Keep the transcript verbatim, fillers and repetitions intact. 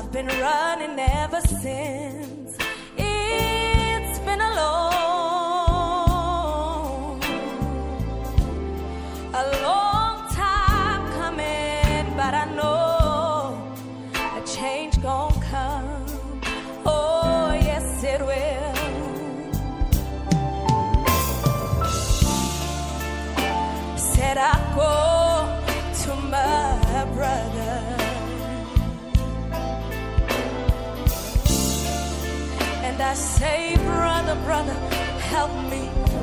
I've been running ever since. It's been a long, a long time coming, but I know a change gon' come. Oh, yes, it will. Said I go to my brother, and I say, brother, brother, help me